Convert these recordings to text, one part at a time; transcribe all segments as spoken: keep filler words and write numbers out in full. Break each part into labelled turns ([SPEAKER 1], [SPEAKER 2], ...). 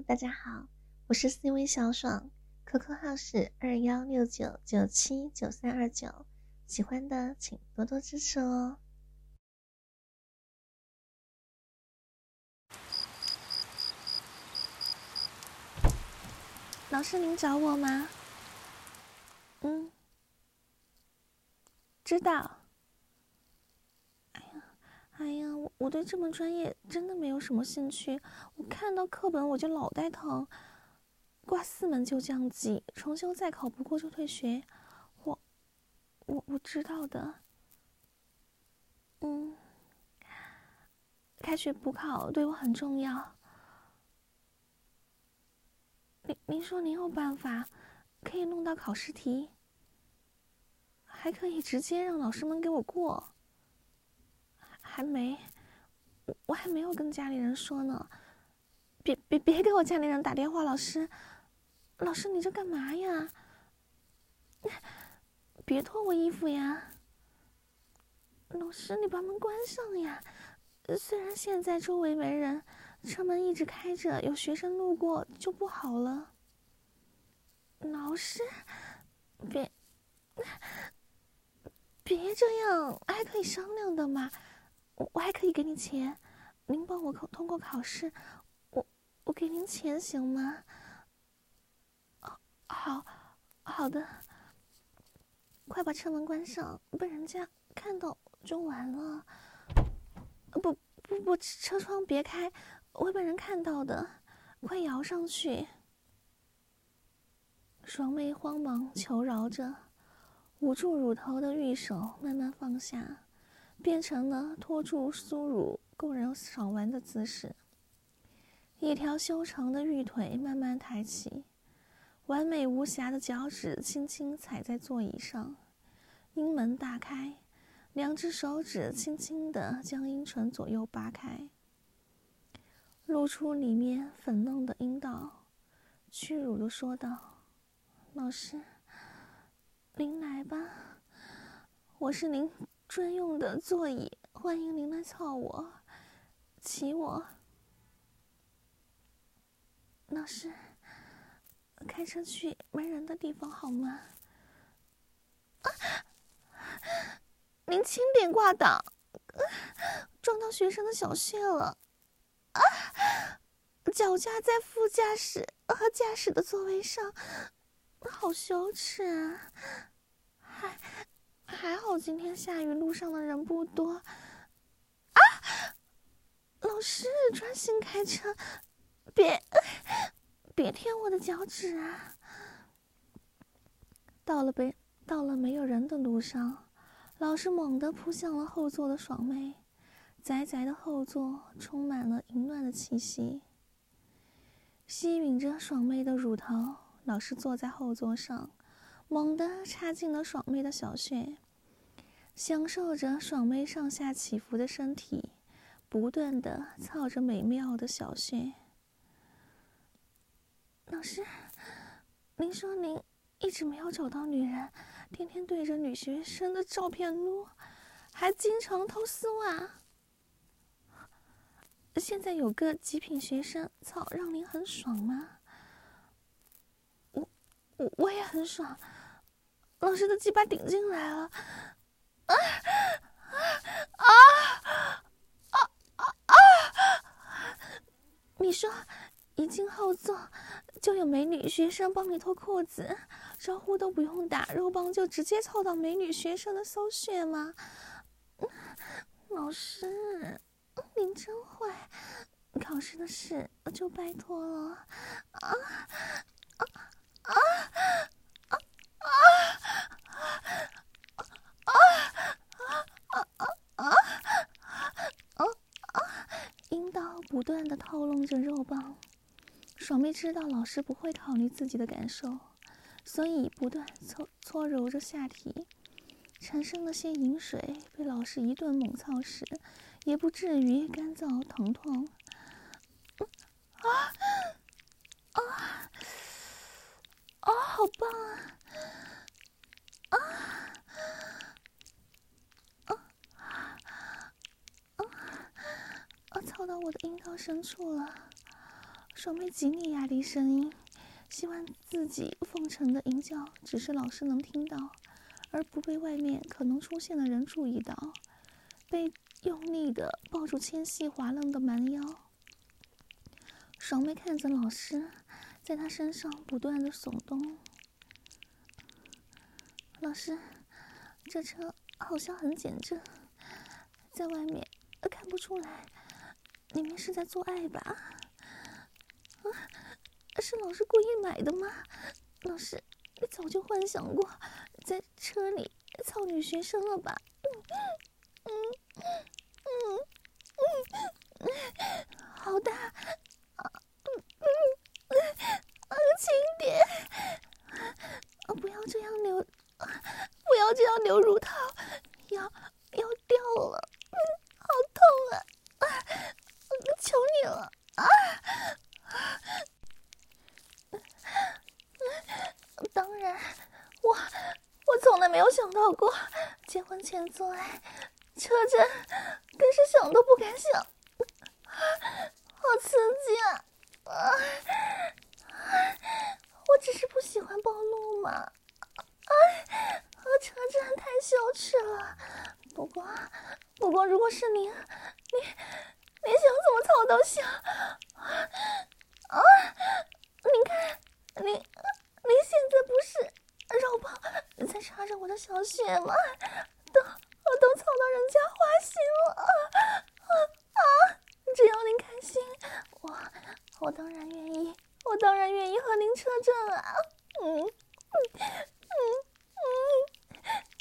[SPEAKER 1] 大家好，我是 C 微小爽 ，Q Q 号是二幺六九九七九三二九，喜欢的请多多支持哦。老师，您找我吗？嗯，知道。哎呀，哎呀，我我对这门专业真的没有什么兴趣，我看到课本我就脑袋疼。挂四门就降级，重修再考不过就退学。我，我我知道的。嗯，开学补考对我很重要。您您说您有办法可以弄到考试题，还可以直接让老师们给我过？还没，我还没有跟家里人说呢。别别别给我家里人打电话，老师，老师你这干嘛呀？别脱我衣服呀！老师你把门关上呀！虽然现在周围没人，车门一直开着，有学生路过就不好了。老师，别别这样，还可以商量的嘛。我我还可以给你钱，您帮我考通过考试，我我给您钱行吗？好，好的。快把车门关上，被人家看到就完了。不不不，车窗别开，会被人看到的。快摇上去。双妹慌忙求饶着，捂住乳头的玉手慢慢放下，变成了托住酥乳供人赏玩的姿势。一条修长的玉腿慢慢抬起，完美无瑕的脚趾轻轻踩在座椅上，阴门大开，两只手指轻轻地将阴唇左右扒开，露出里面粉嫩的阴道，屈辱地说道：“老师，您来吧，我是您专用的座椅，欢迎您来操我，骑我。老师，开车去没人的地方好吗？啊，您轻点挂档，撞到学生的小穴了。啊，脚架在副驾驶和驾驶的座位上，好羞耻啊！还还好今天下雨，路上的人不多。啊，老师专心开车，别别舔我的脚趾啊！到了北到了没有人的路上，老师猛地扑向了后座的爽妹，窄窄的后座充满了淫乱的气息。吸吮着爽妹的乳头，老师坐在后座上，猛地插进了爽妹的小穴，享受着爽妹上下起伏的身体，不断地操着美妙的小穴。老师，您说您一直没有找到女人，天天对着女学生的照片撸，还经常偷丝袜。现在有个极品学生操让您很爽吗？我我我也很爽，老师的鸡巴顶进来了。啊啊啊啊啊！你说一进后座就有美女学生帮你脱裤子，招呼都不用打，肉棒就直接凑到美女学生的骚穴吗？老师，您真坏，考试的事就拜托了。啊啊啊啊啊啊啊啊！阴道不断的套弄着肉棒，爽妹知道老师不会考虑自己的感受，所以不断搓搓揉着下体，产生了些饮水，被老师一顿猛操时，也不至于干燥疼痛。啊啊啊！好棒啊！啊啊啊！操到我的阴道深处了， 爽妹极力压低声音，希望自己奉承的吟叫只是老师能听到，而不被外面可能出现的人注意到。被用力的抱住纤细滑嫩的蛮腰，爽妹看着老师在她身上不断的耸动。老师，这车好像很简正，在外面看不出来，里面是在做爱吧？啊，是老师故意买的吗？老师，你早就幻想过在车里操女学生了吧？嗯嗯嗯嗯，好大！啊嗯嗯啊，轻点！啊，不要这样流，不要这样流乳头，要要掉了，嗯，好痛啊！啊，求你了啊！当然，我我从来没有想到过结婚前做爱，车震更是想都不敢想，好刺激啊！啊，我只是不喜欢暴露嘛，啊，车震太羞耻了。不过，不过如果是您，你你想怎么操都行。啊，您看，您您现在不是肉棒在插着我的小穴吗？都我都操到人家花心了啊啊啊！只要您开心，我我当然愿意，我当然愿意和您车震啊！嗯嗯嗯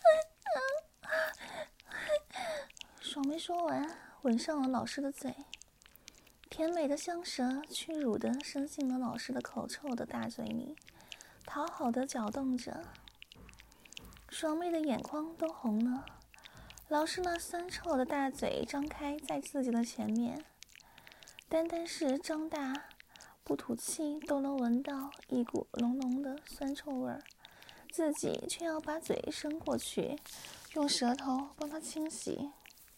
[SPEAKER 1] 嗯。爽没说完，吻上了老师的嘴，甜美的香舌屈辱地伸进了老师的口臭的大嘴里，讨好的搅动着。爽妹的眼眶都红了，老师那酸臭的大嘴张开在自己的前面，单单是张大不吐气都能闻到一股浓浓的酸臭味儿，自己却要把嘴伸过去，用舌头帮他清洗，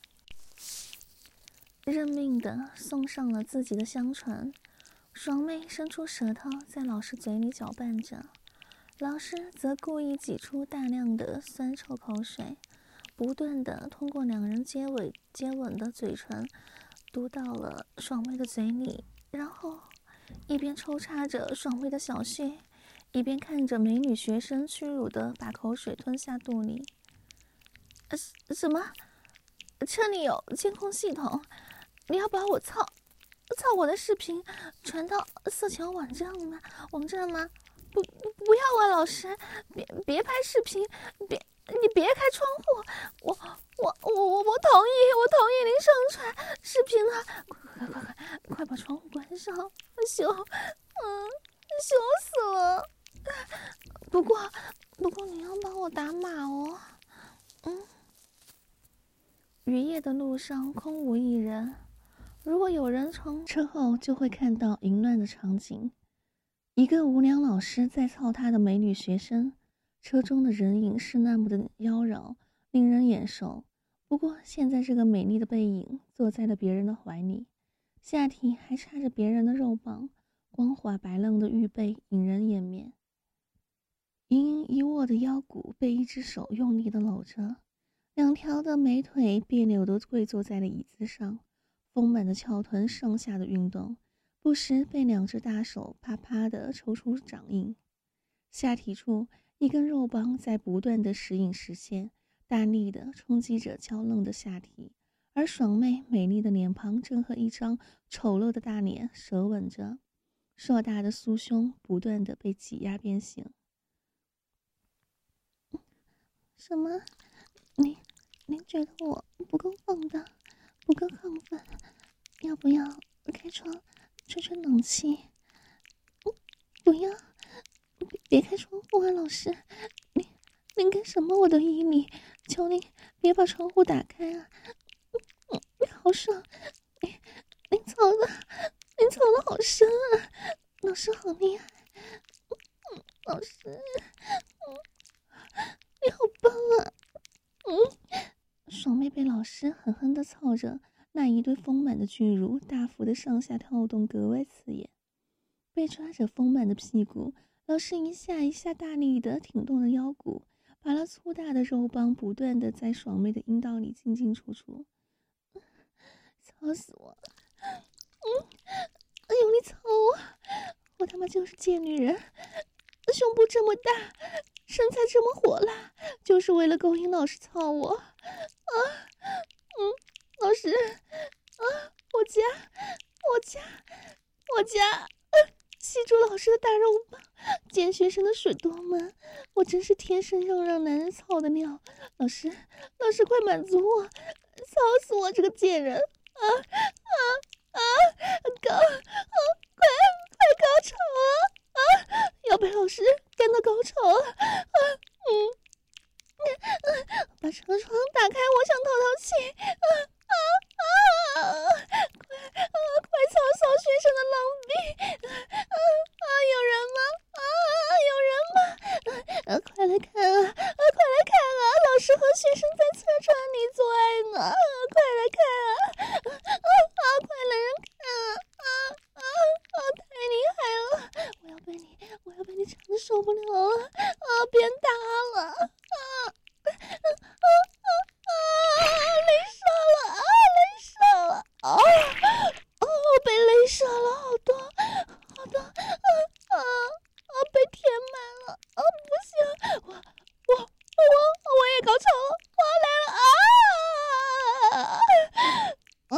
[SPEAKER 1] 认命地送上了自己的香唇。爽妹伸出舌头在老师嘴里搅拌着，老师则故意挤出大量的酸臭口水，不断地通过两人接吻接吻的嘴唇嘟到了爽妹的嘴里，然后一边抽插着爽妹的小穴，一边看着美女学生屈辱地把口水吞下肚里。呃，什么？车里有监控系统？你要把我操操我的视频传到色情网站吗？网站吗？不不不要啊，老师，别别拍视频，别你别开窗户，我我我我我同意，我同意您上传视频了，快快快快快把窗户关上，羞，嗯，羞死了。不过不过你要帮我打码哦，嗯。雨夜的路上空无一人，如果有人从车后，就会看到淫乱的场景。一个无良老师在操他的美女学生，车中的人影是那么的妖娆，令人眼熟。不过现在这个美丽的背影坐在了别人的怀里，下体还插着别人的肉棒，光滑白嫩的玉背引人眼眠。盈盈一握的腰骨被一只手用力的搂着，两条的美腿别扭地跪坐在了椅子上，丰满的翘臀上下的运动，不时被两只大手啪啪地抽出掌印。下体处一根肉棒在不断地时隐时现，大力地冲击着娇嫩的下体，而爽妹美丽的脸庞正和一张丑陋的大脸舌吻着，硕大的酥胸不断地被挤压变形。什么？你您觉得我不够放荡，不够亢奋，要不要开窗吹吹冷气？不要，别别开窗户啊，老师！您您干什么我都依你，求您别把窗户打开啊！嗯，好爽！您您操的，您操的好深啊！老师好厉害！嗯，老师，嗯，你好棒啊！嗯。爽妹被老师狠狠地操着，那一对丰满的巨乳大幅的上下跳动，格外刺眼。 被抓着丰满的屁股，老师一下一下大力地挺动着腰骨，把那粗大的肉棒不断地在爽妹的阴道里进进出出。操死我！嗯，用力操我！我他妈就是贱女人，胸部这么大，身材这么火辣，就是为了勾引老师操我。啊，嗯，老师，啊，我家，我家，我家，吸住老师的大肉棒，见学生的水多吗？我真是天生要让男人操的料。老师，老师快满足我，操死我这个贱人！啊啊啊！高，啊，快快高潮啊！啊，要被老师干到高潮啊！啊，嗯，把车窗打开，我想透透气。啊啊啊！快啊快操骚学生的浪逼！啊啊，有人吗？啊，有人吗？啊，快来看啊！啊，快来看啊！老师和学生在车窗里做爱呢！啊，快来看啊！啊啊，快来人看啊！啊啊啊，太厉害了！我要被你，我要被你缠得受不了了！啊，别打了！啊啊啊啊！勒射了！啊，勒射了！啊哦，被勒射了，好多好多！啊啊啊，被填满了！啊，不行，我我我我也高潮了！我来了！啊啊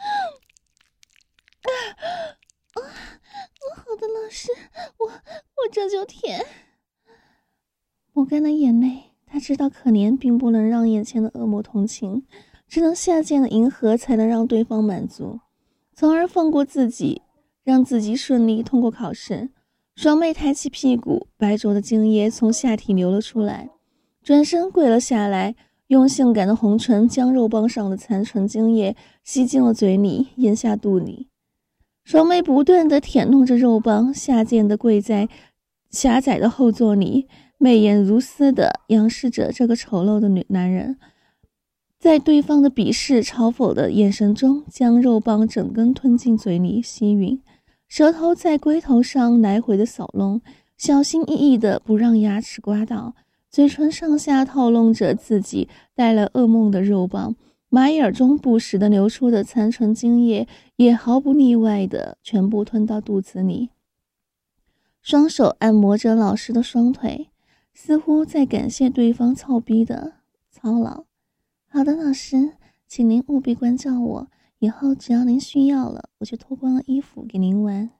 [SPEAKER 1] 啊！好的，老师，我我这就舔。抹干了眼泪，他知道可怜并不能让眼前的恶魔同情，只能下贱的迎合才能让对方满足，从而放过自己，让自己顺利通过考试。双妹抬起屁股，白灼的精液从下体流了出来，转身跪了下来，用性感的红唇将肉棒上的残存精液吸进了嘴里，咽下肚里。双妹不断地舔弄着肉棒，下贱地跪在狭窄的后座里，媚眼如丝地仰视着这个丑陋的女男人，在对方的鄙视嘲讽的眼神中，将肉棒整根吞进嘴里吸吮，舌头在龟头上来回的扫弄，小心翼翼地不让牙齿刮到，嘴唇上下套弄着自己带了噩梦的肉棒，马眼中不时地流出的残存精液也毫不例外地全部吞到肚子里。双手按摩着老师的双腿，似乎在感谢对方操逼的操劳。好的，老师，请您务必关照我，以后只要您需要了，我就脱光了衣服给您玩。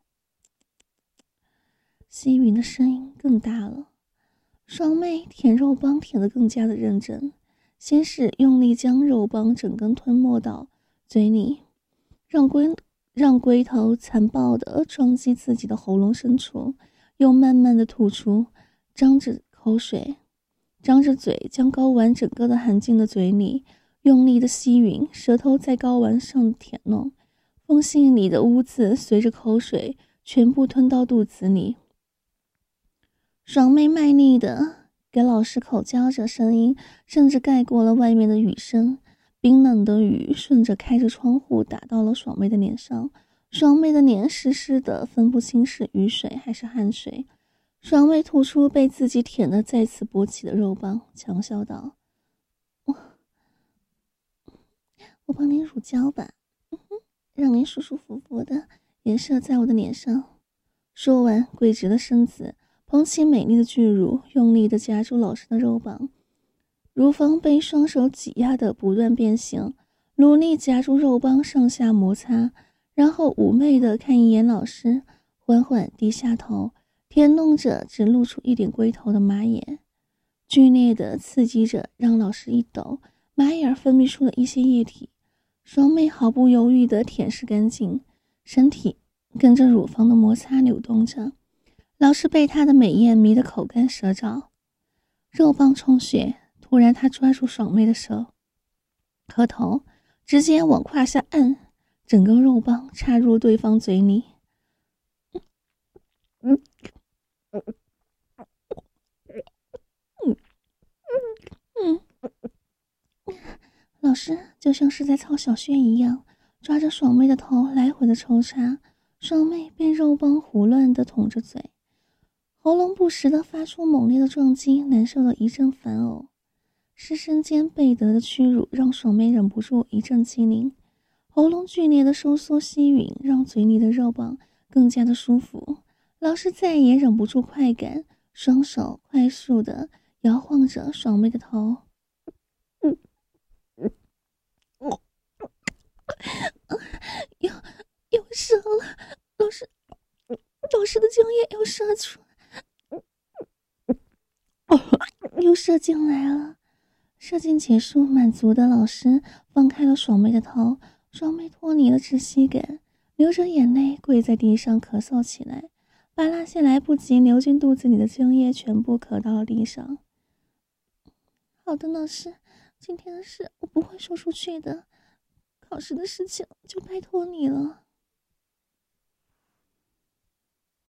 [SPEAKER 1] 吸吮的声音更大了，双妹舔肉棒舔得更加的认真，先是用力将肉棒整根吞没到嘴里，让龟让龟头残暴地撞击自己的喉咙深处，又慢慢地吐出，张着口水，张着嘴将睾丸整个的含进了嘴里，用力的吸吮，舌头在睾丸上舔弄，缝隙里的污渍随着口水全部吞到肚子里。爽妹卖力的给老师口交着，声音甚至盖过了外面的雨声，冰冷的雨顺着开着窗户打到了爽妹的脸上，爽妹的脸湿湿的，分不清是雨水还是汗水。爽妹吐出被自己舔得再次勃起的肉棒，强笑道：我我帮您乳胶吧，让您舒舒服服的颜射在我的脸上。说完，跪直了身子，捧起美丽的巨乳，用力地夹住老师的肉棒，乳房被双手挤压得不断变形，努力夹住肉棒上下摩擦，然后妩媚地看一眼老师，缓缓低下头，舔弄着只露出一点龟头的马眼，剧烈地刺激着，让老师一抖，马眼分泌出了一些液体，双妹毫不犹豫地舔舐干净，身体跟着乳房的摩擦扭动着。老师被她的美艳迷得口干舌燥，肉棒充血，突然他抓住爽妹的手和头，直接往胯下按，整个肉棒插入对方嘴里。嗯嗯嗯嗯嗯，老师就像是在操小穴一样，抓着爽妹的头来回的抽插， 爽妹被肉棒胡乱地捅着嘴，喉咙不时地发出猛烈的撞击，难受的一阵反呕。失身间被得的屈辱让爽妹忍不住一阵机灵，喉咙剧烈的收缩吸吮让嘴里的肉棒更加的舒服。老师再也忍不住快感，双手快速地摇晃着爽妹的头。嗯嗯嗯、又又射了，老师老师的精液又射出又射进来了。射精结束，满足的老师放开了爽妹的头，爽妹脱离了窒息感，流着眼泪跪在地上咳嗽起来，把那些来不及流进肚子里的精液全部咳到了地上。好的，老师，今天的事我不会说出去的，考试的事情就拜托你了。